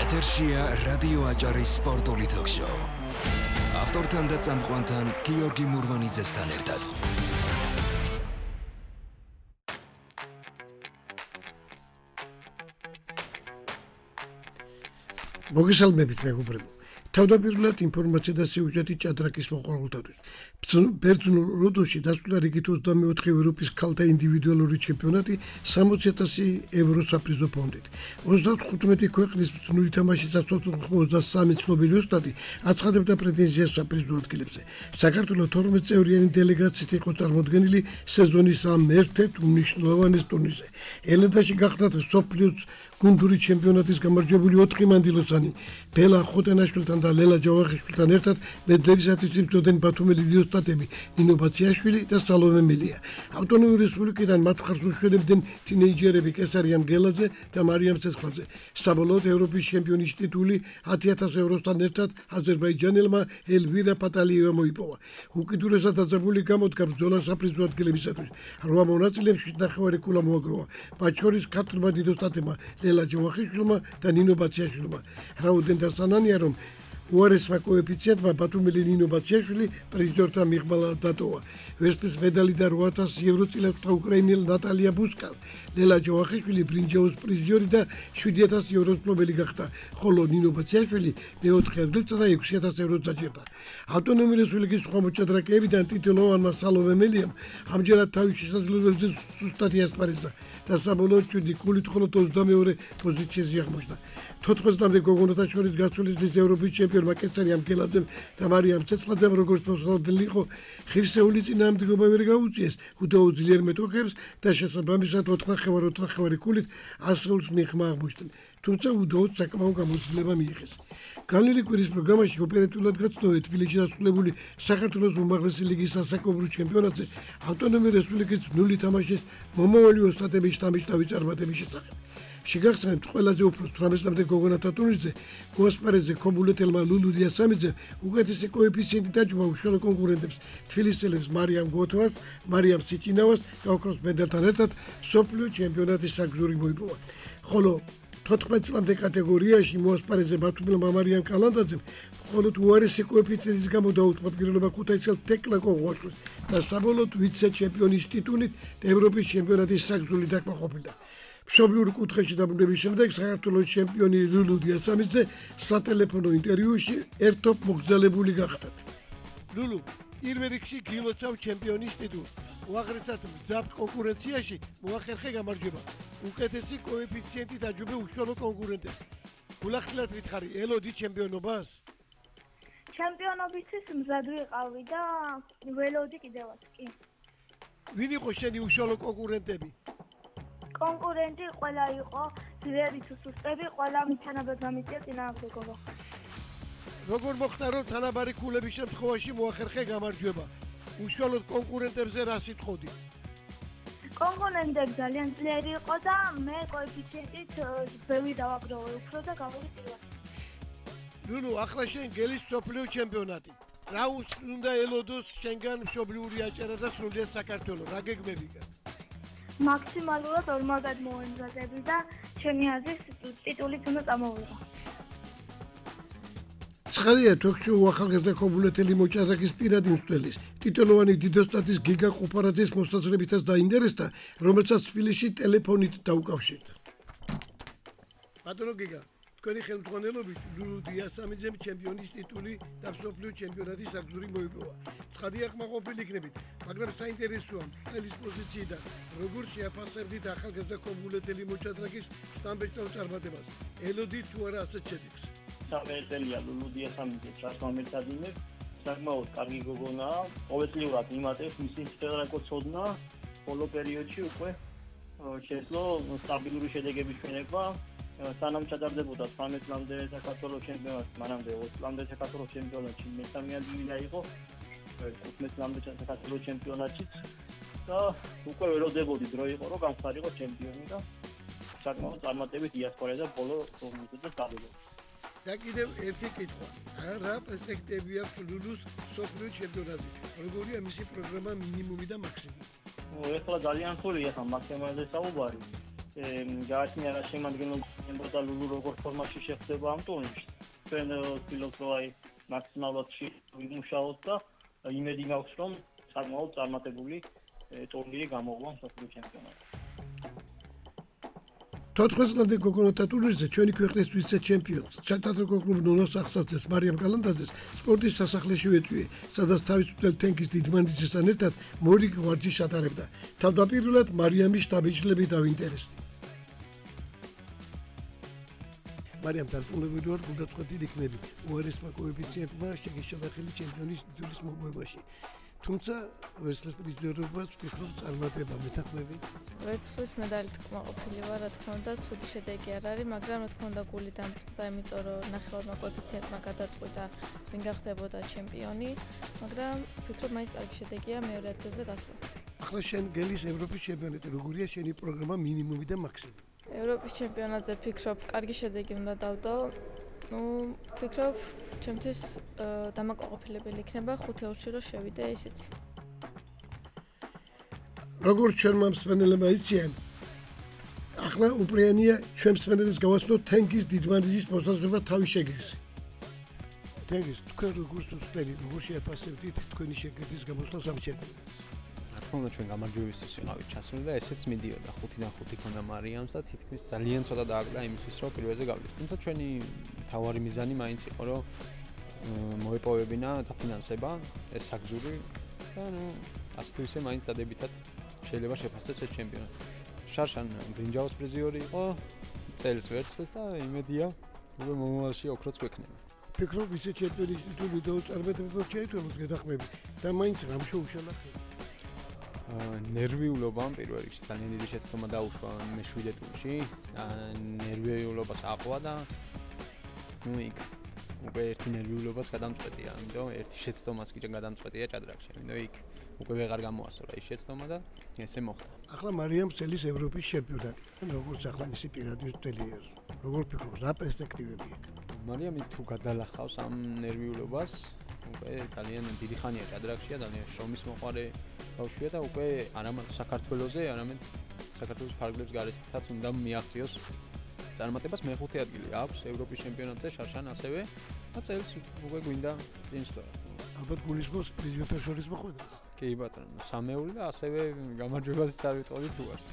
ეთერშია რადიო აჭარის სპორტული თოქ-შოუ. ავტორთან და წამყვანთან გიორგი მურვანიძესთან ერთად. მოგესალმებით მეგობრებო. თავდაპირველად ინფორმაცია და სიუჟეტი ჭადრაკის მოყვარულთათვის. ბერძნულ როდოსში დასრულდა რიგით 24 ევროპის ქალთა ინდივიდუალური ჩემპიონატი 60,000 ევროს საპრიზო ფონდით. 35 ქვეყნის ბრძნული თამაშის 23 ცნობილი ოსტატი აცხადებდა პრეტენზიას საპრიზო ადგილებზე. საქართველოს 12 წევრიანი დელეგაციით იყო წარმოდგენილი სეზონის ამ ერთ-ერთ უმნიშვნელოვანეს ტურნირზე. ელენდაში გახდათ მსოფლიოს გუნდური ჩემპიონატის გამარჯვებული 4 მანდილოსანი ბელა ხოტენაშვილთან და ლელა ჯავახიშვილთან ერთად მედლისათვის იბრძოდნენ ბათუმელი ოსტატები ნინო ბაციაშვილი და სალომე მელია. ავტონომიური რესპუბლიკიდან მათ მხარს უშველებდნენ თინეიჯერები კესარიამ გელაძე და მარიამ ცეცხლაძე. საბოლოოდ ევროპის ჩემპიონის ტიტული 10,000 ევროსთან ერთად აზერბაიჯანელმა ელვირა პატალიევმა მოიპოვა. უკიდურესად დაძაბული გამოდგა ბრძოლა საპრიზო ადგილებისათვის. 8 მონაწილემ 7,5 კულა მოაგროვა. მათ შორის ქართულმა დიდოსტატებმა ლელა ჯავახიშვილმა და ნინო ბაციაშვილმა. რაუდენ დასანანია რომ უარესმა კოეფიციენტმა ბათუმელი ნინო ბაციაშვილი პრიზიორთა მიღმა დატოვა. ვერსტის მედალი და 8,000 евро წილებს უკრაინელ ნატალია ბუსკა. ლელა ჯავახიშვილი ბრინჯაოს პრიზიორი და 7,000 ევროს მფლობელი გახდა, ხოლო ნინო ბაციაშვილი მეოთხე ადგილსა და 6,000 ევროს დაჯერდა. ავტონომიური რესპუბლიკის სხვა მოჭადრაკეებიდან ტიტულოვანმა სალომე მელიამ ამჯერად თავის შესაძლებლობებზე სუსტად იასპარეზა და საბოლოოდ 7 კულით მხოლოდ 22 პოზიციაზე აღმოჩნდა. 14-მდე გოგონათა შორის გასulisის ევროპის ჩემპიონმა კესარიამ გელაძემ და მარიამ ცეცხლაძემ როგორც მოსწავლებელი იყო, ღირსეული წინააღმდეგობა ვერ გაუწიეს უდაო ძლიერ მეტოქებს და შესაბამისად 4,5 კულით ასეულს მიღმა აღმოჩნდნენ. თუმცა უდაოდ საკმაო გამოცდილება მიიღეს. განვლილი კვირის პროგრამაში ოპერატიულად გაცნოვეთ თბილისში დასრულებული საქართველოს უმაღლესი ლიგის ასაკობრივ ჩემპიონატზე ავტონომიური რესპუბლიკის ნული თამაშის მომავალი ოსტატების შთამბეჭდავი წარმატების შესახებ. შეგახსენებთ, ყველაზე უფრო 18-მდე გოგონათა ტურნირზე გოასპარეზზე ქობულეთელმა ლულუ დიასამიძე უკეთესი კოეფიციენტი დაჯობა უშუალო კონკურენტებს თბილისელებს მარიამ გოთვას, მარიამ სიჭინავას და ოქროს მედალთან ერთად მსოფლიო ჩემპიონატის საგზური მოიპოვა. ხოლო 14 წლამდე კატეგორიაში მოასპარეზე ბათუმელმა მარიამ კალანდაძემ მხოლოდ უარესი კოეფიციენტის გამო დაუთმო პირველობა ქუთაისელ თეკლა კოღვაშვილს და საბოლოოდ ვიცე-ჩემპიონის ტიტულით და ევროპის ჩემპიონატის საგზური დაკმაყოფილდა. მშობლიურ კუთხეში დაბრუნების შემდეგ საქართველოს ჩემპიონი ლულუ დიასამიძე სატელეფონო ინტერვიუში ერთობ მოგზალებული გახდა. ლულუ, პირველ რიგში გილოცავ ჩემპიონის ტიტულს. უაღრესად მძაფ კონკურენციაში მოახერხე გამარჯვება. უკეთესი კოეფიციენტი დაჯობე უშუალო კონკურენტებს. გულახდილად ვითხარი, ელოდი ჩემპიონობას? ჩემპიონობისთვის მზად ვიყავი და ველოდი კიდევაც კი. ვინ იყო შენი უშუალო კონკურენტები? კონკურენტი ყველა იყო, ძლიერი თუ სუსტები, ყველა მითანაბად გამიწია წინააღმდეგობა. როგორ მოხდა რომ თანაბარი ქულების შემთხვევაში მოახერხე გამარჯვება? უშუალოდ კონკურენტებზე რა სიტყოდი? კონკურენტები ძალიან ძლიერი იყო და მე კოეფიციენტით ბევრი დავაგროვე უფრო და გავიგე პირველად. ლულუ, ახლა შენ გელის მსოფლიო ჩემპიონატი. რა უნდა ელოდოს შენგან მშობლიური აჭარა და სრულიად საქართველო? რა გეგმებია? მაქსიმალურად ორმაგად მოვემზადები და ჩემი აზრით ტიტულით უნდა წამოვიღო. ცხადია, თოქ-შოუ ახალგაზრდა ქობულეთელი მოჭადრაკის პირადი მცველის, ტიტულოვანი დიდოსტატის გიგა ყופარაძის მოსაზრებითაც დაინტერესდა, რომელსაც თბილისში ტელეფონით დაუკავშირდა. ბატონო გიგა, თქვენი ხელმძღვანელობით ლულუ დიასამიძემ ჩემპიონის ტიტული და მსოფლიო ჩემპიონატის საგზური მოიპოვა. ცხადია, ხმაყოფილი იქნებით, მაგრამ საინტერესოა მთელის პოზიციიდან როგორ შეაფასებდით ახალგაზრდა ქობულეთელი მოჭადრაკის შთამბეჭდავ წარმატებას? ელოდი თუ არა ასეთ შედეგს? სამეწელია ლულუ დიასამიძე ჩასვამერთადინებს, საკმაოდ კარგი გოგონაა, ყოველწლიურად იმატებს მისი შეღრაკოცოდნა, ბოლო პერიოდში უკვე შეძლო სტაბილური შედეგების ჩვენება. სანამ ჩატარდებოდა 13 წლამდე საქართველოს ჩემპიონატი, მანამდე 20 წლამდე საქართველოს ჩემპიონატში მესამე ადგილი დაიღო, 15 წლამდე საქართველოს ჩემპიონატშიც და უკვე ველოდებოდი დრო იყო რომ გამხდარიყო ჩემპიონი და საკმაოდ წარმატებით იასპარეზა ბოლო ტურნირზე და სტაბილურია. და კიდევ ერთი კითხვა. რა პერსპექტივები აქვს ლულუს მსოფლიო ჩემპიონატზე? როგორია მისი პროგრამა მინიმუმი და მაქსიმუმი? ეხლა ძალიან რთულია ხა მაქსიმალზე საუბარი. გააჩნია რა შემადგენლობა და ლულუ როგორ ფორმაში შეხვდება ამ ტურნირში. ჩვენ ვთქვით, რომ აი მაქსიმალურად ვიმუშაოთ და იმედი მაქვს, რომ საკმაოდ წარმატებული ტურნირი გამოვა მსოფლიო ჩემპიონატში. 4 წლამდე გოგონათა ტურნირზე ჩვენი ქვეყნის ვიცე-ჩემპიონს, სათათროგო კლუბ ნონოს ახსაცეს მარიამ კალანდაძეს სპორტის სასახლეში ეწვია, სადაც თავისუფლად თენგის დიდმანიძესთან ერთად მორიგ ვარჯიშს ატარებდა. თავდაპირველად მარიამის შტაბ-შტაბი დავინტერესდა. მარიამ დარწმუნებული ვარ, გულდაწყვეტილი იქნები უარესმა კოეფიციენტმა შეგეშალა ხელი ჩემპიონის ტიტულის მოპოვებაში. თუმცა ვერცხლის პრიზიორობას ვფიქრობ წარმატება მეთანხმები. ვერცხლის მედალით კმაყოფილი ვარ, რა თქმა უნდა, ცუდი შედეგი არ არის, მაგრამ რა თქმა უნდა გული დამწყდა, იმიტომ რომ ნახევარმა კოეფიციენტმა გადაწყვიტა ვინ გახდებოდა ჩემპიონი, მაგრამ ვფიქრობ მაინც კარგი შედეგია მეორე ადგილზე გასვლა. ახლა შენ გელის ევროპის ჩემპიონატი, როგორია შენი პროგრამა მინიმუმი და მაქსიმუმი? ევროპის ჩემპიონატზე ვფიქრობ, კარგი შედეგი უნდა დავდო. ვფიქრობ, ჩემთვის დამაკმაყოფილებელი იქნება 5 ევროში რომ შევიდე ისიც. როგორც ჩვენმა მსმენელებმა იციან, ახლა უპრეანია ჩვენ მსმენელებს გავაცნოთ თენგის დიდმანიძის მოსაზრება თავის შეგირსი. თენგის, თქვენ როგორც უწევთ, როგორ შეაფასებთ თქვენი შეგირდის გამოსვლას ამ ჩემპიონატში? თქმა ჩვენ გამარჯვებისთვის ვიყავით ჩასული და ესეც მიდიოდა 5-დან 5 ქონდა მარიამს და თითქმის ძალიან ცოტა დააგდა იმისთვის რომ პირველზე გავიდეს. თუმცა ჩვენი თავარი მიზანი მაინც იყო რომ მოეპოვებინა დაფინანსება ეს საგზური და ასე თუ ისე მაინც დადებითად შეიძლება შეფასდეს ეს ჩემპიონატი. შარშან ბრინჯაოს პრიზიორი იყო წელს ვერცხლის და იმედია რომ მომავალში ოქროც გვექნება. ფიქრობ ისე ჩემპიონის ტიტული დაუწარმოებულად შეითვალოს გეთახმები და მაინც რამ შეუშალა ხელი. ნერვიულობამ პირველ რიგში ძალიან დიდი შეცდომა დაუშვა მე-7 ტურში. ნერვიულობას აყვა და იქ უკვე ერთი ნერვიულობას გადამწყვეტია, ამიტომ ერთი შეცდომას კი გადამწყვეტია ჭადრაკში. ამიტომ იქ უკვე ვეღარ გამოასწორა ის შეცდომა და ესე მოხდა. ახლა მარიამ წელის ევროპის ჩემპიონატი. როგორც ახლა მისი პირადი მწვდელია. როგორ ფიქრობ, რა პერსპექტივები აქვს? მარიამი თუ გადალახავს ამ ნერვიულობას, უკვე ძალიან დიდი ხანია ჭადრაკშია, ძალიან შრომის მოყარე ბავშვია და უკვე არამედ საქართველოზე, არამედ საქართველოს ფარგლებს გარესითაც უნდა მიაღწიოს წარმატებას. მე-5 ადგილი აქვს ევროპის ჩემპიონატზე შარშან ასევე და წელს უკვე გვინდა წინ სვლა. ალბათ გულისხმობს პრიზიორთა შორის მოხვედრას. კი ბატონო, სამეული და ასევე გამარჯვებაზეც არ ვიტყოდი თუ არს.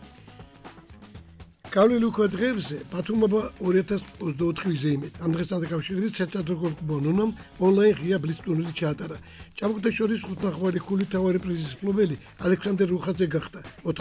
გავლილი უკვე დღეებზე ბათუმობა 2024-ზე იმედ. ამ დღესთან დაკავშირებით სათათროგო ბონონომ ონლაინ ღია ბლიც ტურნირი ჩაატარა. ჭაბუკთა შორის 5 ნახევარი ქულით თავარი პრიზის მფლობელი ალექსანდრე რუხაძე გახდა.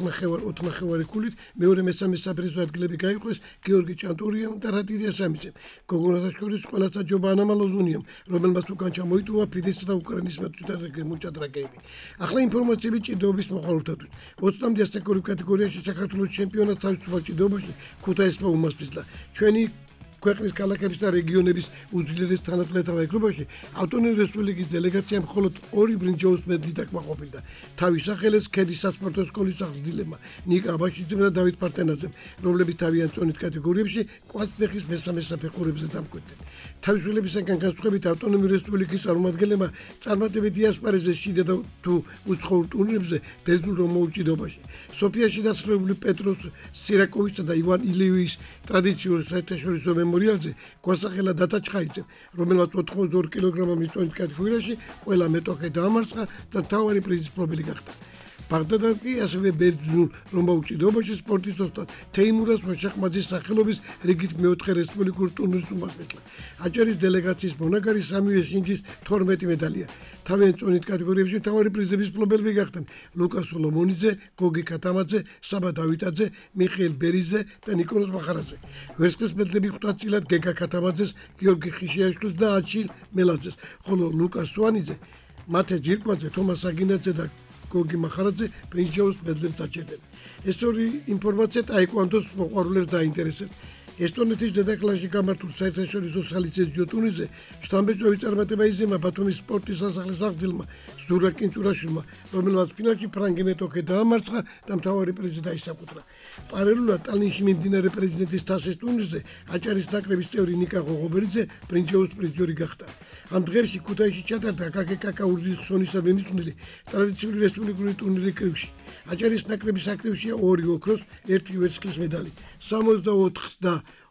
4 ნახევარი ქულით მეორე მესამე საპრიზო ადგილები გაიყვეს გიორგი ჭანტურიამ და რატიდია სამიზემ. გოგონათა შორის ყველა საჯობა ანამა ლოზუნიამ, რომელმაც უკან ჩამოიტოვა ფიდესა და უკრაინის მოჭადრაკეები. ახლა ინფორმაციები ჭიდაობის მოხალულთათვის. 20-მდე ასაკური კატეგორიაში საქართველოს ჩემპიონატს თავისუფალ ჭიდაობაში ქუთაისმა უმასპინძლა. ჩვენი ქვეყნის ქალაქების და რეგიონების უძლიერეს თანამდებობათა ეგრობაში ავტონომიური რესპუბლიკის დელეგაციამ მხოლოდ 2 ბრინჯაოს მედლით აკმაყოფილდა. თავის სახელეს ქედის სასპორტო სკოლის აღზრდილებმა ნიკა აბაშიძემ და დავით პარტენაძემ, რომლებიც თავიანთ წონით კატეგორიებში კვადრფეხის მესამე საფეხურებზე დამკვიდრდნენ. თავისუფლებისგან განსხვავებით ავტონომიური რესპუბლიკის წარმომადგენლებმა წარმატებითი ასპარეზეს შიდა და თუ უცხოურ ტურნირებზე ბერძნულ რომაულ ჭიდაობაში. სოფიაში დასრულებული პეტროს სირაკოვისა და ივან ილევის ტრადიციული საერთაშორისო მემორიალზე გვასახელა დატა ჩხაიძემ, რომელმაც 82 კილოგრამის წონით კატეგორიაში ყველა მეტოქე დაამარცხა და მთავარი პრიზის მფლობელი გახდა. ბაღდადად კი ასევე ბერძნულ რომაულ ჭიდაობაში სპორტის ოსტატ თეიმურას ოშახმაძის სახელობის რიგით მე-4 რესპუბლიკურ ტურნირის უმასპინძლა. აჭარის დელეგაციის მონაგარი სამივე შინჯის 12 მედალია. თავიანთ წონით კატეგორიებში მთავარი პრიზების მფლობელები გახდნენ ლუკა სოლომონიძე, გოგი კატამაძე, საბა დავითაძე, მიხეილ ბერიძე და ნიკოლოზ მახარაძე. ვერცხლის მედლები 5 წილად გეგა კატამაძეს, გიორგი ხიშიაშვილს და აჩილ მელაძეს, ხოლო ლუკა სუანიძე, მათე ჯირკვაძე, თომას აგინაძე და გოგი მახარაძე ბრინჯაოს მედლებს დაჭერდნენ. ეს ორი ინფორმაცია ტაიკვანდოს მოყვარულებს დაინტერესებს. ესტონეთის დედაქალაქში გამართულ საერთაშორისო სალიცენზიო ტურნირზე შთამბეჭდავი წარმატება იზიმა ბათუმის სპორტის სასახლის აღზრდილმა ზურა კინჭურაშვილმა, რომელმაც ფინალში ფრანგი მეტოქე დაამარცხა და მთავარი პრიზი დაისაკუთრა. პარალელურად ტალინში მიმდინარე პრეზიდენტის თასის ტურნირზე აჭარის ნაკრების წევრი ნიკა ღოღობერიძე ბრინჯაოს პრიზიორი გახდა. ამ დღეებში ქუთაისში ჩატარდა კაკეკაკ ურზიხსონისა მიმწვნილი ტრადიციული რესპუბლიკური ტურნირი კრივში. აჭარის ნაკრების აქტივშია 2 ოქროს, 1 ვერცხლის მედალი. 64 და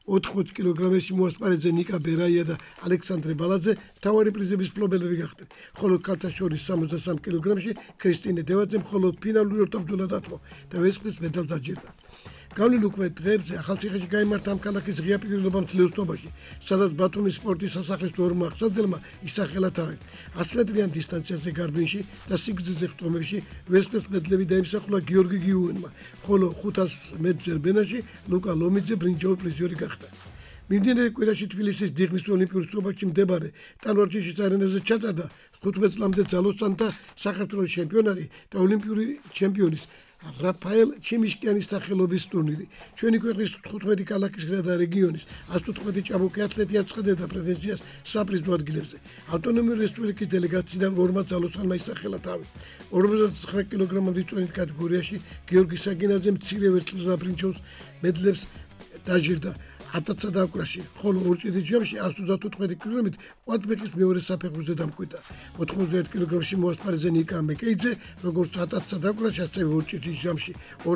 80 კილოგრამებში მოასპარეზე ნიკა ბერაია და ალექსანდრე ბალაძე მთავარი პრიზების მფლობელები გახდნენ. ხოლო ქალთა შორის 63 კილოგრამში ქრისტინე დევაძემ მხოლოდ ფინალური ორთაბრძოლა დათმო და ვერცხლის მედალს დაჯერდა. გავლენ უკვე დღეებზე ახალციხეში გაიმართა ამ ქალაქის ღია პირობამ თლეოსნობაში, სადაც ბათუმის სპორტის სასახლის ორმა აღსაძელმა ისახელა თავი. 100 მეტრიან დისტანციაზე გარბინში და სიგრძეზე ხტომებში ვერცხლის მედლები დაიმსახურა გიორგი გიუენმა, ხოლო 500 მეტრზე ბენაში ლუკა ლომიძე ბრინჯაოს პრიზიორი გახდა. მიმდინარე კვირაში თბილისის დიღმის ოლიმპიურ სოფელში მდებარე ტანვარჯიშის არენაზე ჩატარდა 15 წლამდე ძალოსანთა საქართველოს ჩემპიონატი და ოლიმპიური ჩემპიონის რაფაელ ჩიმიშკიანის სახელობის ტურნირი. ჩვენი ქვეყნის 15 ქალაქისგან და რეგიონის 114 ჭაბუკი ათლეტი აწყდებდა პრეტენზიას საპრიზო ადგილებზე. ავტონომიური რესპუბლიკის დელეგაციიდან ორმა ძალოსანმა ისახელა თავი. 59 კილოგრამამდე წონით კატეგორიაში გიორგი საგინაძე მცირე ვერცხლის და ბრინჯაოს მედლებს დაჯერდა 1000 დაკვრაში, ხოლო ორჭედის ჯამში 134 კილოგრამით კვადბეკის მეორე საფეხურზე დამკვიდრა. 91 კილოგრამში მოასპარეზე ნიკა მეკეიძე, როგორც 1000 დაკვრაში, ასევე ორჭედის ჯამში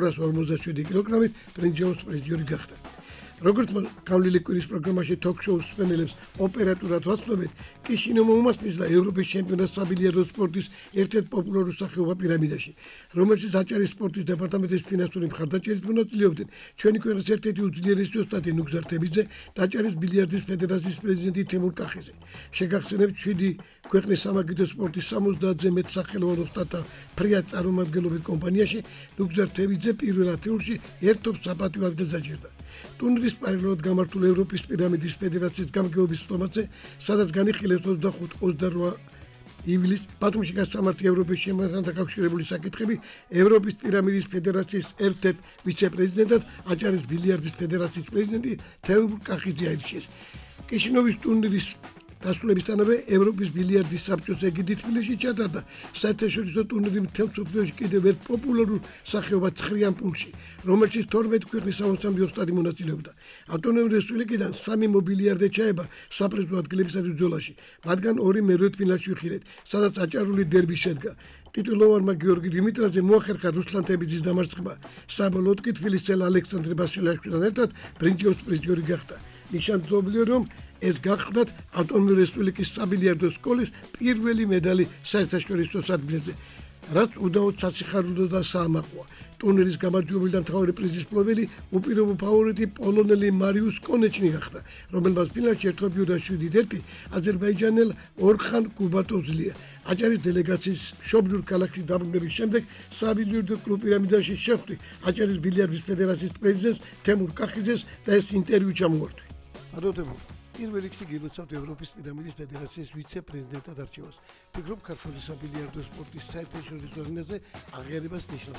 257 კილოგრამით ბრინჯაოს პრიზიორი გახდა. როგორც გავლილი კვირის პროგრამაში თოქ-შოუს სპენელებს ოპერატურად ვაცნობთ, კიშინოვმა უმასპინძლა ევროპის ჩემპიონატს საბილიარდო სპორტის ერთ-ერთ პოპულარულ სახეობა პირამიდაში, რომელშიც აჭარის სპორტის დეპარტამენტის ფინანსური მხარდაჭერით მონაწილეობდნენ ჩვენი ქვეყნის ერთ-ერთი უძლიერესი ოსტატი ნუგზარ თებიძე და აჭარის ბილიარდის ფედერაციის პრეზიდენტი თემურ კახიძე. შეგახსენებთ 7 ქვეყნის სამაგიდო სპორტის 70-ზე მეტ სახელოვან ოსტატთა ფრიად წარმომადგენლობით კომპანიაში ნუგზარ თებიძე პირველ ათეულში ერთობს საპატიო ადგილს დაჯერდა. ტურნირის პარალელურად გამართულ ევროპის პირამიდის ფედერაციის გამგეობის სტომაზე, სადაც განიხილეს 25-28 ივლისს ბათუმში გასამართი ევროპის ჩემპიონატთან დაკავშირებული საკითხები, ევროპის პირამიდის ფედერაციის ერთ-ერთ ვიცე-პრეზიდენტად აჭარის ბილიარდის ფედერაციის პრეზიდენტი თემურ კახიძე აირჩიეს. კიშინოვის ტურნირის დასრულებისთანავე ევროპის ბილიარდის საბჭოს ეგიდით თბილისში ჩატარდა საერთაშორისო ტურნირი მთელ მსოფლიოში კიდევ ერთ პოპულარულ სახეობა ცხრიან პულში, რომელშიც 12 ქვეყნის 63 ოსტატი მონაწილეობდა. ავტონომიური რესპუბლიკიდან 3 მობილიარდე ჩაება საპრიზო ადგილებისათვის ბრძოლაში, მათგან 2 მერვედფინალში ვიხილეთ, სადაც აჭარული დერბი შედგა. ტიტულოვანმა გიორგი დიმიტრაძე მოახერხა რუსლან თებიძის დამარცხება. საბოლოოდ კი თბილისელ ალექსანდრე ბასილაშვილთან ერთად ბრინჯაოს პრიზიორი გახდა. ნიშანდობლია, რომ ეს გახდათ ავტონომიური რესპუბლიკის საბილიარდო სკოლის პირველი მედალი საერთაშორისო სადგურზე, რაც უდაოდ სასიხარულო და საამაყოა. ტურნირის გამარჯვებული და მთავარი პრიზის მფლობელი უპირობო ფავორიტი პოლონელი მარიუს კონეჩნი გახდა, რომელმაც ფინალში ერთობიოდა 7-1 აზერბაიჯანელ ორხან კუბატოზლია. აჭარის დელეგაციის მშობლიურ ქალაქში დაბრუნების შემდეგ საბილიარდო კლუბ პირამიდაში შეხვდი აჭარის ბილიარდის ფედერაციის პრეზიდენტს თემურ კახიძეს და ეს ინტერვიუ ჩამოვარდნი. ადოტებო პირველ რიგში გილოცავთ ევროპის პირამიდის ფედერაციის ვიცე-პრეზიდენტად არჩევას. ფიქრობ ქართული საბილიარდო სპორტის საერთაშორისო არენაზე აღიარებას ნიშნავს.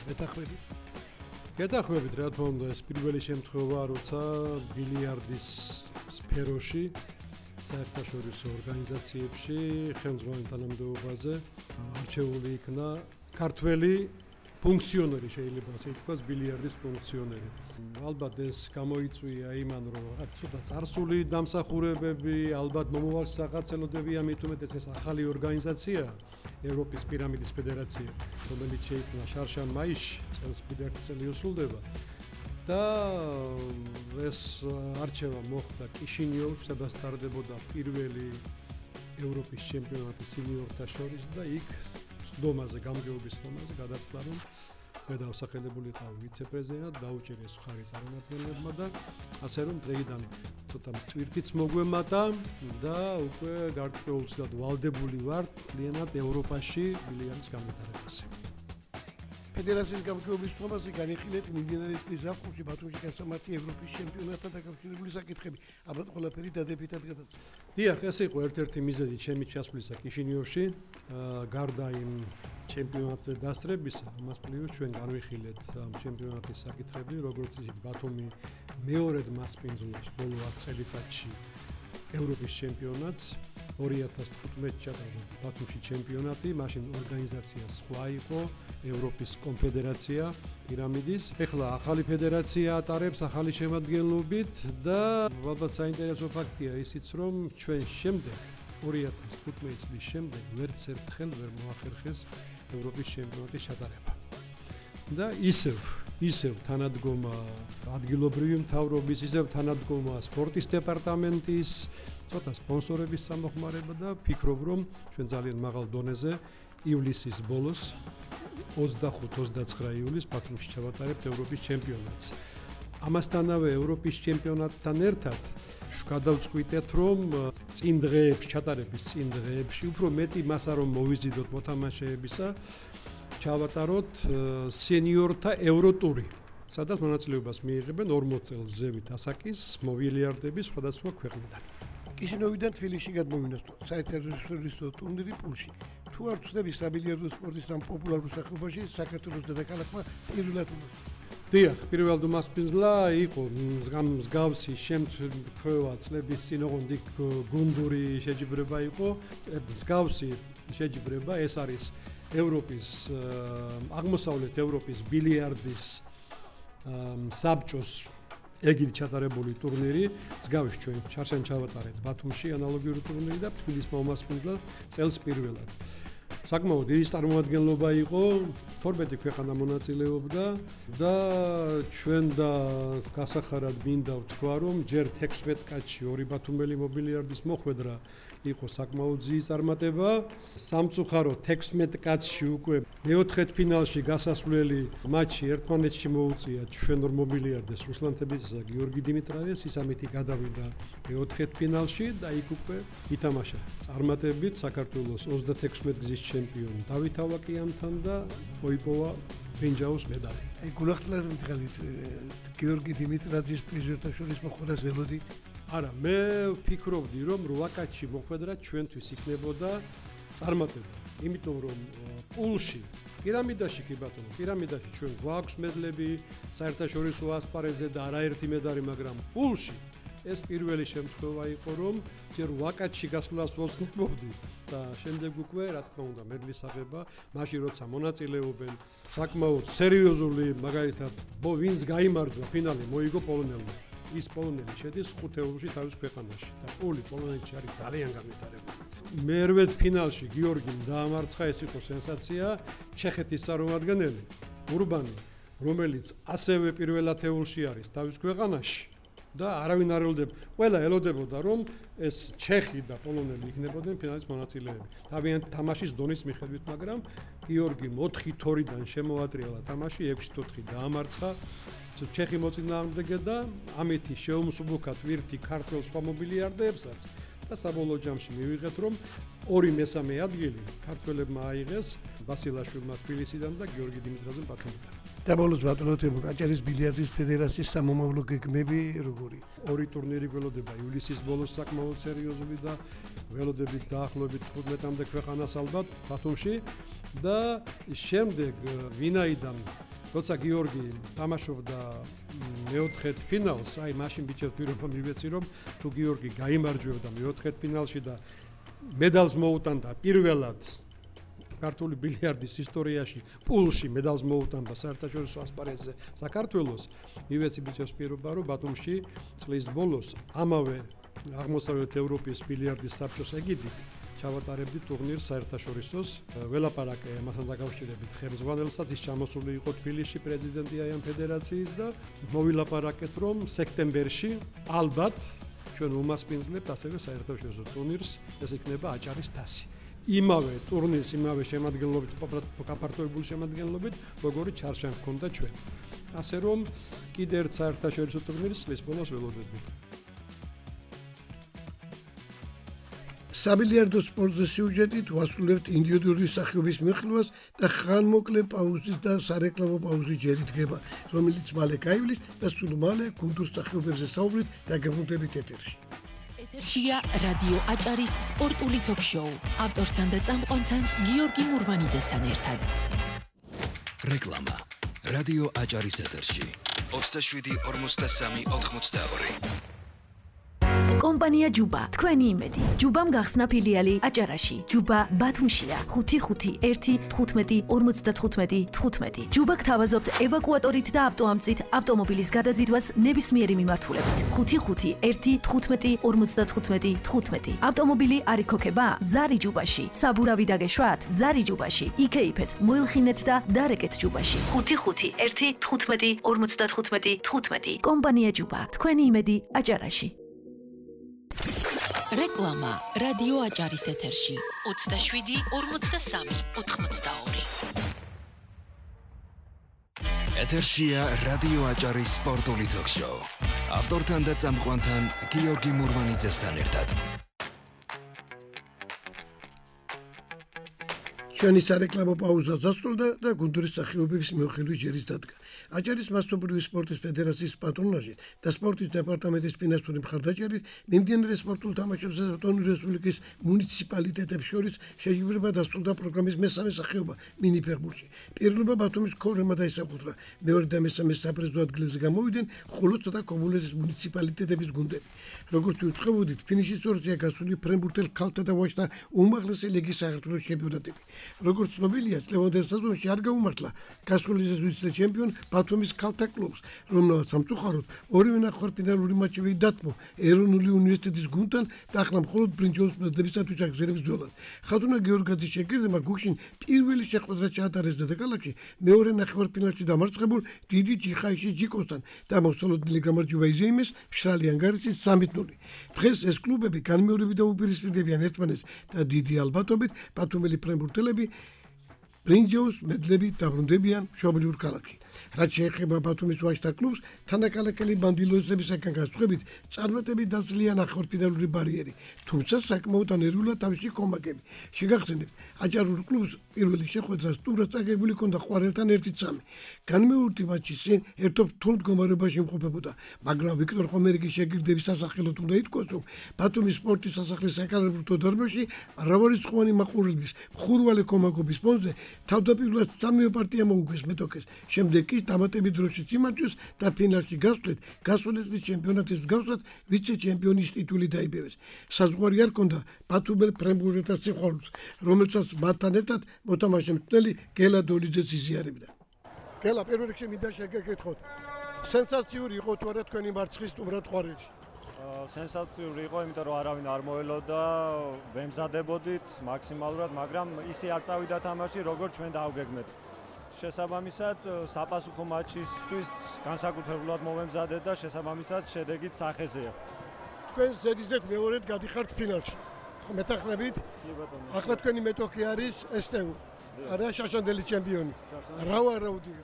გეთახმებით, რა თქმა უნდა, ეს პირველი შემთხვევა, როცა ბილიარდის სფეროში საერთაშორისო ორგანიზაციებში ხელმძღვანელ თანამდებობაზე არჩეული იქნა ქართველი ფუნქციონერი, შეიძლება ასე ითქვას, ბილიარდის ფუნქციონერი. ალბათ ეს გამოიწვია იმან, რომ ცოტა წარსული დამსახურებები, ალბათ მომავალში საგაცელოდებია, მით უმეტეს ეს ახალი ორგანიზაცია, ევროპის პირამიდის ფედერაცია, რომელიც შეიქმნა შარშან მაისში, წელს კიდევ ერთი წელი უსრულდება. და ეს არჩევა მოხდა კიშინიოვში, სადაც ტარდებოდა პირველი ევროპის ჩემპიონატი სინიორთა შორის და იქ სდომაზე, გამგეობის სდომაზე გადაცდა, რომ მე დავსახელებულიყავი ვიცე-პრეზიდენტად, დაუჭირეს მხარი წარმომადგენლებმა და ასე რომ დღეიდან ცოტა ტვირთიც მოგვემატა და უკვე გარკვეულწილად ვალდებული ვარ კლიენტად ევროპაში ბილიარდის განვითარებაზე. ფედერაციის გამგეობის სდომაზე განიხილეთ მიმდინარე წლის ზაფხულში ბათუმში გასამართი ევროპის ჩემპიონატთან დაკავშირებული საკითხები. ალბათ ყველაფერი დადებითად გადაწყვეტა. დიახ, ეს იყო ერთ-ერთი მიზეზი ჩემი ჩასვლისა კიშინიოვში. გარდა იმ ჩემპიონატზე დასწრებისა, ამას პლუს ჩვენ განვიხილეთ ამ ჩემპიონატის საკითხები, როგორც ისიც ბათუმი მეორედ მასპინძლობს ბოლო 10 წელიწადში ევროპის ჩემპიონატს. 2015 ჩატარდა ბათუმში ჩემპიონატი, მაშინ ორგანიზაცია სხვა იყო, ევროპის კონფედერაცია პირამიდის. ეხლა ახალი ფედერაცია ატარებს ახალი შემადგენლობით და ალბათ საინტერესო ფაქტია ისიც, რომ ჩვენ შემდეგ 2015 წლის შემდეგ ვერც ერთხელ ვერ მოახერხეს ევროპის ჩემპიონატის ჩატარება. და ისევ ისევ თანადგომა ადგილობრივი მთავრობის, ისევ თანადგომა სპორტის დეპარტამენტის, ცოტა სპონსორების სამოხმარება და ფიქრობ, რომ ჩვენ ძალიან მაღალ დონეზე ივლისის ბოლოს 25-29 ივლისს ბათუმში ჩავატარებთ ევროპის ჩემპიონატს. ამასთანავე ევროპის ჩემპიონატთან ერთად გადავწყვიტეთ, რომ წინ დღეებში, ჩატარების წინ დღეებში უფრო მეტი მასა რომ მოვიზიდოთ მოთამაშეებისა, ჩავატაროთ სენიორთა ევროტური, სადაც მონაწილეობას მიიღებენ 40 წელს ზევით ასაკის მობილიარდები სხვადასხვა ქვეყნიდან. კიშინოვიდან თბილისში გადმოვინახეთ საერთაშორისო ტურნირი პულში. თუ არ ვწდები საბილიარდო სპორტის ამ პოპულარულ სახეობაში საქართველოს დედაქალაქმა პირველად დიახ, პირველად უმასპინძლა იყო მსგავსი შემთხვევა წლების წინ ოღონდ გუნდური შეჯიბრება იყო, მსგავსი შეჯიბრება ეს არის ევროპის აღმოსავლეთ ევროპის ბილიარდის საბჭოს ეგრით ჩატარებული ტურნირი, მსგავსი ჩვენ შარშან ჩავატარეთ ბათუმში ანალოგიური ტურნირი და თბილისმა უმასპინძლა წელს პირველად. საკმაოდ დიდი წარმომადგენლობა იყო, 12 ქვეყანა მონაწილეობდა და ჩვენ და გასახარად მინდა ვთქვა, რომ ჯერ 16 კაცში 2 ბათუმელი მობილიარდის მოხვედრა იყო საკმაოდ ძლიერი წარმატება. სამწუხაროდ 16 კაცში უკვე მეოთხედფინალში გასასვლელი მატჩი ერთმანეთში მოუწია ჩვენ მობილიარდეს რუსლან თებესისა და გიორგი დიმიტრაევს, ისამეთი გადავიდა მეოთხედფინალში და იქ უკვე ითამაშა წარმატებით საქართველოს 36 გზის ჩემპიონი დავით ავაკიანთან და მოიპოვა ბრინჯაოს медали. აი გულახდილად მითხარით გიორგი დიმიტრაძის პრიზიორთა შორის მოხვედრას ველოდით? არა, მე ვფიქრობდი, რომ 8 კაცში მოხვედრა ჩვენთვის იქნებოდა წარმატება. იმიტომ რომ პულში, პირამიდაში კი ბატონო, პირამიდაში ჩვენ გვაქვს მედლები, საერთაშორისო ასპარეზზე და არაერთი медали, მაგრამ პულში ეს პირველი შემთხვევა იყო, რომ ჯერ 8 კაცში გასვლას ვოცნობდი და შემდეგ უკვე, რა თქმა უნდა, მედლის აღება, მაშინ როცა მონაწილეობენ საკმაოდ სერიოზული, მაგალითად, ვინც გაიმარჯვა ფინალი, მოიგო პოლონელმა. ის პოლონელი შედის 5 ევროში თავის ქვეყანაში და პული პოლონეთში არის ძალიან განვითარებული. მერვედ ფინალში გიორგიმ დაამარცხა, ეს იყო სენსაცია, ჩეხეთის წარმომადგენელი ურბანი, რომელიც ასევე პირველ ათეულში არის თავის ქვეყანაში და არავინ არ ელოდება, ყველა ელოდებოდა, რომ ეს ჩეხი და პოლონელი იქნებოდნენ ფინალის მონაწილეები. თავიანთი თამაშის დონის მიხედვით, მაგრამ გიორგიმ 4-2-დან შემოატრიალა თამაში, 6-4 დაამარცხა. ჩეხი მოწინააღმდეგე და ამეთი შეუმსუბუქად ვირთი ქართველ სხვა მობილიარდებსაც და საბოლოო ჯამში მივიღეთ, რომ 2/3 ადგილი ქართველებმა აიღეს ბასილაშვილმა თბილისიდან და გიორგი დიმიტრაძემ ბათუმიდან. და ბოლოს ბატონო თემურ აჭარის ბილიარდის ფედერაციის სამომავლო გეგმები როგორი? 2 ტურნირი გველოდება ივლისის ბოლოს საკმაოდ სერიოზული და ველოდებით დაახლოებით 15-მდე ქვეყანას ალბათ ბათუმში და შემდეგ ვინაიდან როცა გიორგი თამაშობდა მეოთხედფინალს, აი მაშინ ბიჭებს პირობა მივეცი, რომ თუ გიორგი გაიმარჯვებდა მეოთხედფინალში და медалს მოუტანდა პირველად ქართული ბილიარდის ისტორიაში პულში медалს მოუტანდა საერთაშორისო ასპარეზზე საქართველოს, მივეცი ბიჭებს პირობა, რომ ბათუმში წლის ბოლოს ამავე აღმოსავლეთ ევროპის ბილიარდის საბჭოს ეგიდით ჩავატარებდი ტურნირს საერთაშორისოს. ველაპარაკე მასთან დაკავშირებით ხერხმოვანელსაც, ის ჩამოსული იყო თბილისში პრეზიდენტი აი ამ ფედერაციის და მოვილაპარაკეთ, რომ სექტემბერში ალბათ ჩვენ უმასპინძლებთ ასევე საერთაშორისო ტურნირს, ეს იქნება აჭარის თასი. იმავე ტურნირს, იმავე შემადგენლობით, გაფართოებული შემადგენლობით, როგორი ჩარჩან ჰქონდა ჩვენ. ასე რომ კიდევ ერთ საერთაშორისო ტურნირის წლის ბოლოს ველოდებით. საბილიარდო სპორტზე სიუჟეტით ვასრულებთ ინდივიდუალური სახეობის მიხილვას და ხანმოკლე პაუზის და სარეკლამო პაუზის ჯერი დგება, რომელიც მალე გაივლის და სულ მალე გუნდურ სახეობებზე საუბრით და გებრუნდებით ეთერში. ეთერშია რადიო აჭარის სპორტული ток-შოუ. ავტორთან და წამყვანთან გიორგი მურვანიძესთან ერთად. რეკლამა. რადიო აჭარის ეთერში 27 43 82 კომპანია ჯუბა, თქვენი იმედი. ჯუბამ გახსნა ფილიალი აჭარაში. ჯუბა ბათუმშია. 5511555 ჯუბა გთავაზობთ ევაკუატორით და ავტოამწით ავტომობილის გადაზიდვას ნებისმიერი მიმართულებით. 5511555 ავტომობილი არ იქოქება? ზარი ჯუბაში. საბურავი დაგეშვათ? ზარი ჯუბაში. იქეიფეთ, მოილხინეთ და დარეკეთ ჯუბაში. 5511555 კომპანია ჯუბა, თქვენი იმედი აჭარაში. რეკლამა რადიო აჭარის ეთერში 27 43 82 ეთერშია რადიო აჭარის სპორტული ток-შოუ. ავტორთან და წამყვანთან გიორგი მურვანიძესთან ერთად. ჩვენი სარეკლამო პაუზა დასრულდა და გუნდურის სახიობების მიუხედავად ჯერის დადგა. აჭარის მასშტაბური სპორტის ფედერაციის პატრონაჟით და სპორტის დეპარტამენტის ფინანსური მხარდაჭერით მიმდინარე სპორტულ თამაშებზე ავტონომიური რესპუბლიკის მუნიციპალიტეტებს შორის შეჯიბრება დასრულდა პროგრამის მესამე სახეობა მინიფერბურში. პირველობა ბათუმის ქორემა დაისახურა. მეორე და მესამე საპრიზო ადგილებზე გამოვიდნენ ხულოცსა და ქობულეთის მუნიციპალიტეტების გუნდები. როგორც უწყებოდით, ფინიშის ორზეა გასული ფრენბურთელ ქალთა და ვაჟთა უმაღლესი ლიგის საერთაშორისო ჩემპიონატები. როგორც ცნობილია, წლევანდელ სეზონში არ გაუმართლა გასული სეზონის ჩემპიონ ბათუმის ქალთა კლუბს, რომელმაც სამწუხაროდ ორივე ნახევარფინალური მატჩები დათმო ეროვნული უნივერსიტეტის გუნდთან და ახლა მხოლოდ ბრინჯაოს მედლებისათვის აგზერებს ბრძოლას. ხათუნა გეორგაძის შეკრებმა გუშინ პირველი შეხვედრა ჩაატარეს დედაქალაქში მეორე ნახევარფინალში დამარცხებულ დიდი ჯიხაიში ჯიკოსთან და მოსალოდნელი გამარჯვება იზეიმეს მშრალი ანგარიშის 3-0. დღეს ეს კლუბები განმეორებით დაუპირისპირდებიან ერთმანეთს და დიდი ალბათობით ბათუმელი ფრენბურთელები ბრინჯაოს მედლებით დაბრუნდებიან მშობლიურ ქალაქში. რაც შეეხება ბათუმის ვაჟთა კლუბს, თანაკალაკელი ბანდილოსებისაგან განსხვავებით, წარმატებით დაძლია ნახევარფინალური ბარიერი, თუმცა საკმაოდ ანერულა თავისი კომაკები. შეგახსენებთ, აჭარულ კლუბს პირველი შეხვედრა სტუმრად წაგებული ჰქონდა ყვარელთან 1-3. განმეორებდი მატჩის წინ ერთობ რთულ მდგომარეობაში იმყოფებოდა, მაგრამ ვიქტორ ხომერიკის შეგირდების სასახელოდ უნდა ითქვას, რომ ბათუმის სპორტის სასახლის საკალათბურთო დარბაზში მრავალრიცხოვანი მაყურებლის მხურვალე კომაკობის ფონზე თავდაპირველად 3 პარტია მოუგეს მეტოქეს. შემდეგ კი დამატებით დროშის იმარჯვეს და ფინალში გასვლით გასული წლის ჩემპიონატის მსგავსად ვიცე-ჩემპიონის ტიტული დაიბევეს. საზღვარი არ ჰქონდა ბათუმელ ფრენბურთელთა სიყვარულს, რომელსაც მათთან ერთად მოთამაშე მწვრთნელი გელა დოლიძეც იზიარებდა. გელა, პირველ რიგში მინდა შეგეკითხოთ, სენსაციური იყო თუ არა თქვენი მარცხის სტუმრად ყვარელში? სენსაციური იყო, იმიტომ რომ არავინ არ მოელოდა, ვემზადებოდით მაქსიმალურად, მაგრამ ისე არ წავიდა თამაში, როგორც ჩვენ დავგეგმეთ. შესაბამისად, საპასუხო მატჩისთვის განსაკუთრებულად მოვემზადეთ და შესაბამისად შედეგით სახეზეა. თქვენ ზედიზედ მეორედ გადიხართ ფინალში. მეთანხმებით? ახლა თქვენი მეტოქი არის STU. არა შაშანდელი ჩემპიონი. რა ვარაუდია?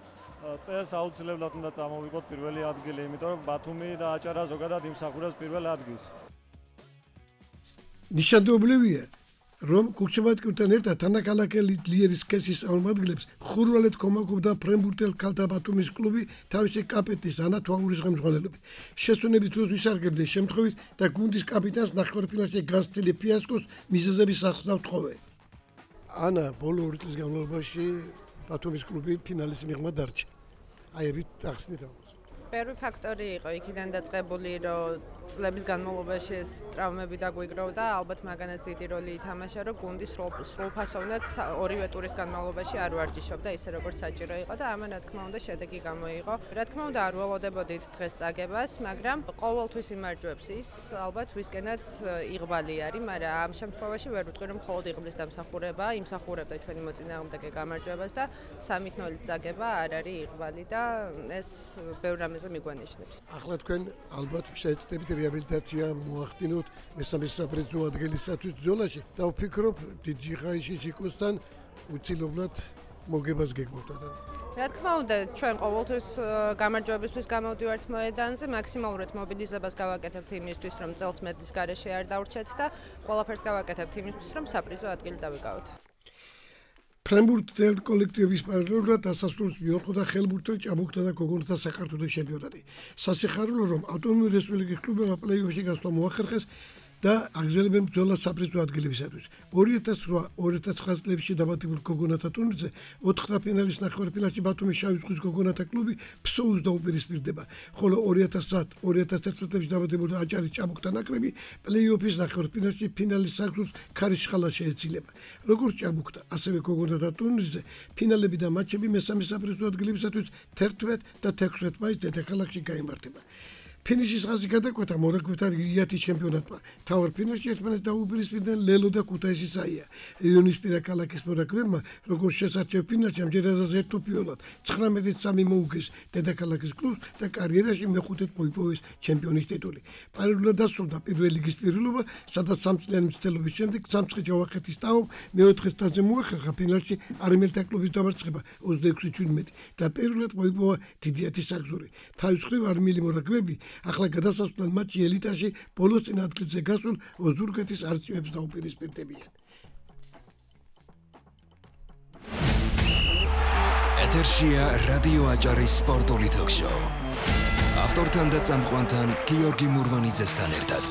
წელს აუცილებლად უნდა წამოვიყოთ პირველი ადგილი, იმიტომ რომ ბათუმი და აჭარა ზოგადად იმსახურებს პირველ ადგილს. ნიშანდობლივია, რომ გულშემატკივრთან ერთად თანაკალაკელი ძლიერის სქესის წარმომადგენლებს ხურვალედ კომაკობდა ფრენბურთელ ქალთა ბათუმის კლუბი თავისი კაპიტნის ანა თვაურის ხელმძღვანელობით. შესვენების დროს ვისარგებლეს შემთხვევით და გუნდის კაპიტანს ნახევარფინალში გასცდელი ფიასკოს მიზეზების სახსნავ თხოვე. ანა ბოლო 2 წლის განმავლობაში ბათუმის კლუბი ფინალის მიღმა დარჩა. აი რით ახსნით ამას? პირველი ფაქტორი იყო იქიდან დაწყებული, რომ წლების განმავლობაში ეს ტრავმები დაგვიგროვდა, ალბათ მაგანაც დიდი როლი ითამაშა, რომ გუნდი სრულფასოვნად ორივე ტურის განმავლობაში არ ვარჯიშობდა ისე როგორც საჭირო იყო და ამან რა თქმა უნდა შედეგი გამოიღო. რა თქმა უნდა არ ველოდებოდით დღეს წაგებას, მაგრამ ყოველთვის იმარჯვებს ის, ალბათ ვისკენაც იღბალი არის, მაგრამ ამ შემთხვევაში ვერ ვიტყვი რომ მხოლოდ იღბლის დამსახურება, იმსახურებდა ჩვენი მოწინააღმდეგე გამარჯვებას და 3-0 წაგება არ არის იღბალი და ეს ბევრ რამეზე მიგვანიშნებს. ახლა თქვენ ალბათ შეეცდებით რეაბილიტაცია მოახდინოთ მესამე საპრიზო ადგილისათვის ბრძოლაში და ვფიქრობ დიდი ხაიში სიკოსთან უცილებლად მოგებას გეგმავთ და რა თქმა უნდა ჩვენ ყოველთვის გამარჯვებისთვის გამოვდივართ მოედანზე, მაქსიმალურად მობილიზებას გავაკეთებთ იმისთვის, რომ წელს მედლის გარეშე არ დავრჩეთ და ყველაფერს გავაკეთებთ იმისთვის, რომ საპრიზო ადგილი დავიკავოთ. ფრენბურთელ კოლექტივების პარალელურად დასასრულს მიუხვდა ხელბურთელ ჭაბუკთა და გოგონთა საქართველოს ჩემპიონატი. სასიხარულო რომ ავტონომიური რესპუბლიკის კლუბებმა პლეი-ოფში გასვლა მოახერხეს და აგრძელებენ ბრძოლას საფრთხე ადგილებისათვის. 2008-2009 წლებში დამატებულ გოგონათა ტურნირზე 4-ფინალის ნახევარფინალში ბათუმის შავი ზღვის გოგონათა კლუბი ფსოუს დაუპირისპირდება, ხოლო 2010-2011 წლებში დამატებულ აჭარის ჭაბუკთა ნაკრები პლეი-ოფის ნახევარფინალში ფინალის საგზურს ქარიშხალას შეეცილება. როგორც ჭაბუკთა, ასევე გოგონათა ტურნირზე ფინალები და მატჩები მესამე საფრთხე ადგილებისათვის 11 და 16 მაისს დედაქალაქში გაიმართება. ფინიშის ხაზი გადაკვეთა მორაგბეთა რიგის ჩემპიონატმა. თავარ ფინალში ერთმანეთს დაუპირისპირდნენ ლელო და ქუთაისის აია. იონისპირა ქალაქის მორაგბეებმა, როგორც შესარჩევ ფინალში ამჯერადაც ერთოფიოლად 19-3 მოუგეს დედაქალაქის კლუბს და კარიერაში მეხუთედ მოიპოვეს ჩემპიონის ტიტული. პარალელურად დასრულდა პირველი ლიგის პირველობა, სადაც 3 წლიანი მცდელობის შემდეგ სამცხე ჯავახეთის ტაომ მეოთხე სტაზე მოახერხა ფინალში არმელთა კლუბის დამარცხება 26-17 და პირველად მოიპოვა დიდიათის საგზური. თავის მხრივ არმელი მორაგბეები ახლა გადასასვლელ მატჩი ელიტაში ბოლოს წინ ადგილზე გასულ ოზურგეთის არწივებს დაუპირისპირდებიან. ეთერშია რადიო აჭარის სპორტული თოქ-შოუ. ავტორთან და წამყვანთან გიორგი მურვანიძესთან ერთად.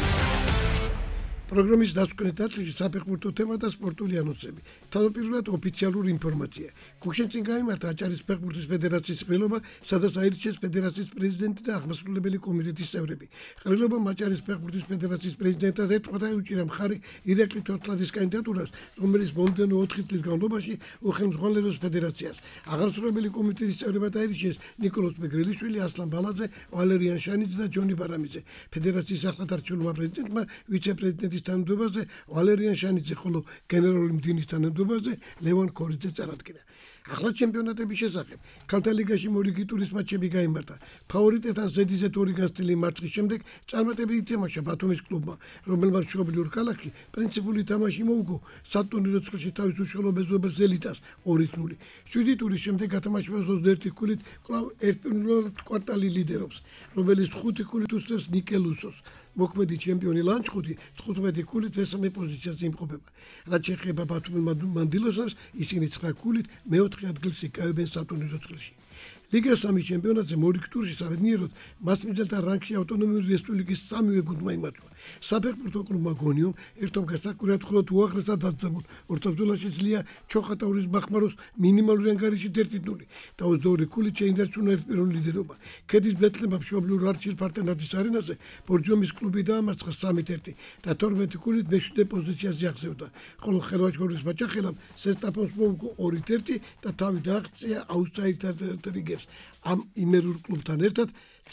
პროგრამის დასკვნის დაწესში საფეხბურთო თემა და სპორტული ანონსები. თავდაპირველად ოფიციალური ინფორმაცია. გუშინ წინ გაიმართა აჭარის ფეხბურთის ფედერაციის ყრილობა, სადაც აირჩიეს ფედერაციის პრეზიდენტი და აღმასრულებელი კომიტეტის წევრები. ყრილობამ აჭარის ფეხბურთის ფედერაციის პრეზიდენტად ერთხმად აიუჭირა მხარი ირაკლი თორთლაძის კანდიდატურას, რომელიც მომდევნო 4 წლის განმავლობაში უხელმძღვანელობს ფედერაციას. აღმასრულებელი კომიტეტის წევრებად აირჩიეს ნიკოლოზ მეგრელიშვილი, ასლან ბალაძე, ვალერიან შანიძე და ჯონი ბარამიძე. ფედერაციის ახლად არჩეულმა პრეზიდენტმა ვიცე-პრეზიდენტის თანამდებობაზე ვალერიან შანიძე, ხოლო გენერალური მდივნის თანამდებობაზე ლევან ქორიძე წარადგინა. ახლა ჩემპიონატების შესახებ. ქალთა ლიგაში მორიგი ტურის მატჩები გაიმართა. ფავორიტებთან ზედიზედ 2 განცდილი მარცხის შემდეგ წარმატებით ითამაშა ბათუმის კლუბმა, რომელმაც მშობლიურ ქალაქში პრინციპული თამაში მოუგო სატურნირო ცხრილში თავის უშუალო მეზობელს ელიტას 2-0. 7 ტურის შემდეგ გათამაშებას 21 ქულით კვლავ ერთპიროვნულად კვარტალი ლიდერობს, რომელიც 5 ქულით უსწრებს ნიკელუსოს. მოქმედი ჩემპიონი ლანჩხუთი 15 ქულით მესამე პოზიციაზე იმყოფება. რაც შეეხება ბათუმის მანდილოსებს, ისინი 9 ქულით მეოთხე ადგილს იკავებენ სატურნირო ცხრილში. ლიგა 3 ჩემპიონატზე მორიგ ტურში საბედნიეროდ მასპინძელთა რანგში ავტონომიური რესპუბლიკის 3-ვე გუნდმა იმარჯვა. საფეხბურთო კლუბმა გონიომ ერთობ გასაკურათ მხოლოდ უაღრესად დაძაბულ ორთაბრძოლაში ძლია ჩოხატაურის ბახმაროს მინიმალური ანგარიშით 1-0 და 22 ქულით შეინარჩუნა ერთპიროვნული ლიდერობა. ქედის ბეთლემმა მშობლიურ არჩილ პარტენადის არენაზე ბორჯომის კლუბი დაამარცხა 3-1 და 12 ქულით მე-7 პოზიციაზე აღზევდა, ხოლო ხელვაჩქორის მაჭახელამ სესტაფონს მოუგო 2-1 და თავი დააღწია აუსტრალիელთა რიგებს. ამ იმერულ კლუბთან ერთად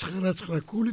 9 ქულით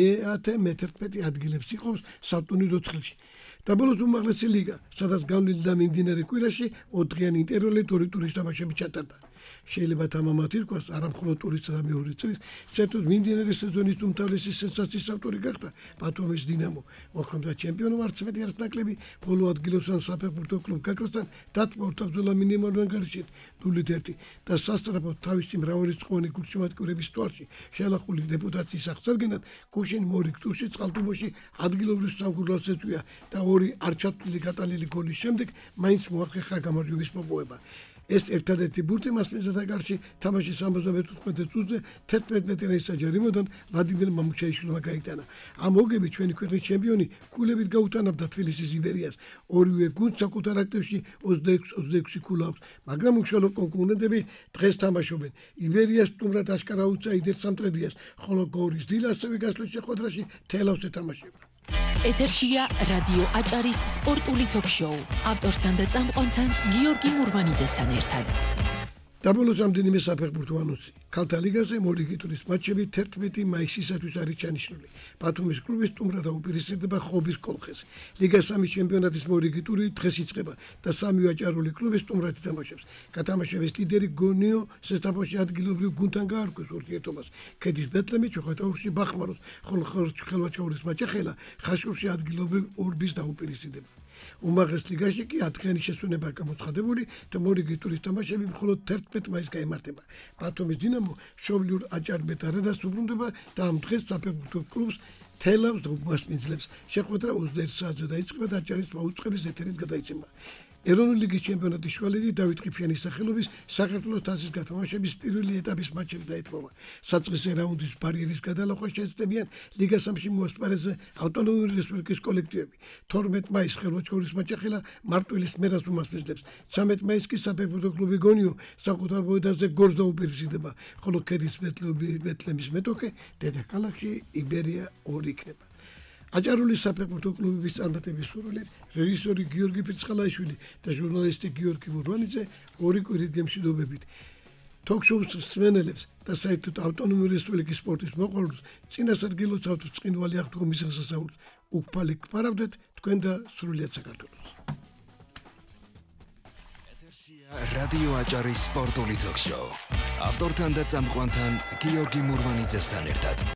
მე-11 ადგილებს იყოფს სატურნირო ცხრილში. და ბოლოს უმაღლესი ლიგა, სადაც გავლილი და მიმდინარე კვირაში 4-დღიანი ინტერვალი 2 ტურის თამაშები ჩატარდა. შეიძლება თამამად ირკვას არა მხოლოდ ტურისა და მეორე წრის, საერთოდ მიმდინარე სეზონის უმთავრესი სენსაციის ავტორი გახდა ბათუმის დინამო. მოქმედი ჩემპიონი მარცხენა ნაკლები ბოლო ადგილოსან საფეხბურთო კლუბ გაკრასთან დათმო ორთაბრძოლა მინიმალური ანგარიშით 0-1 და სასწრაფოდ თავისი მრავალრიცხოვანი გულშემატკივრების თვალში შელახული რეპუტაციის აღსადგენად გუშინ მორიგ ტურში წყალტუბოში ადგილობრივ სამგურლოს ეწვია და 2 არჩათვლილი გატანილი გოლის შემდეგ მაინც მოახერხა გამარჯვების მოპოვება. ეს ერთადერთი ბურთი მასპინძელთა კარში თამაშის 75 წუთზე 11 მეტრის საჯარიმოდან ვლადიმერ მამუჩაიშვილმა გაიტანა. ამ მოგებით ჩვენი ქვეყნის ჩემპიონი ქულებით გაუტანებდა თბილისის იბერიას. ორივე გუნდს საკუთარ აქტივში 26 ქულა აქვს, მაგრამ უშუალო კონკურენტები დღეს თამაშობენ. იბერიას სტუმრად აშკარა აუტსაიდერ სამტრედიას, ხოლო გორის დილ ასევე გასვლის შეხვედრაში თელავს ეთამაშება. ეთერშია რადიო აჭარის სპორტული თოქ-შოუ. ავტორთან და წამყვანთან გიორგი მურვანიძესთან ერთად. და ბოლოს რამდენიმე საფეხბურთო ანონსი. ქალთა ლიგაზე მორიგი ტურის მატჩები 11 მაისისათვის არის ჩანიშნული. ბათუმის კლუბის სტუმრად დაუპირისპირდება ხობის კოლხეზი. ლიგა 3 ჩემპიონატის მორიგი ტური დღეს იწყება და 3 აჭარული კლუბის სტუმრად ითამაშებს. გათამაშების ლიდერი გონიო სესტაფონში ადგილობრივ გუნდთან გაარკვევს ურთიერთობას. ქედის ბეთლემი ჩოხატაურში ბახმაროს, ხოლო ხელვაჩაურის მაჭახელა ხაშურში ადგილობრივ ორბის დაუპირისპირდება. უმაღლეს ლიგაში კი 10-დღიანი შესვენება გამოცხადებული და მორიგი ტურის თამაშები მხოლოდ 11 მაისს გაიმართება. ბათუმის დინამო მშობლიურ აჭარბეთ არენას უბრუნდება და ამ დღეს საფეხბურთო კლუბს თელავს და მასპინძლებს. შეხვედრა 21 საათზე დაიწყება და აჭარის მაუწყებლის ეთერის გადაიცემა. ეროვნული ლიგის ჩემპიონატის შუალედი დავით ყიფიანის სახელობის საქართველოს თასის გათამაშების პირველი ეტაპის მატჩები დაეთმობა. საწყისი რაუნდის ბარიერის გადალახვას შეეცდებიან ლიგას სამში მოასპარეზე ავტონომიური რესპუბლიკის კოლექტივები. 12 მაისს ხელვაჩქორის მაჩი ხელა მარტვილის მერას უმასპინძლებს. 13 მაისს კი საფეხბურთო კლუბი გონიო საკუთარ მოედანზე გორს დაუპირისპირდება, ხოლო ქედის ბეთლემის მეტოქე დედაქალაქში იბერია 2 იქნება. აჭარული საფეხბურთო კლუბების წარმატების სურვილით რეჟისორი გიორგი ფირცხალაიშვილი და ჟურნალისტი გიორგი მურვანიძე 2 კვირით გემშვიდობებით თოქ-შოუს მსმენელებს და საერთოდ ავტონომიური რესპუბლიკის სპორტის მოყვარულს წინასადგილოს ავტოს წინვალი აღდგომის შესაძლებლად უფალი გპარავდეთ თქვენ და სრულიად საქართველოს. ეთერშია რადიო აჭარის სპორტული თოქ-შოუ. ავტორთან და წამყვანთან გიორგი მურვანიძესთან ერთად.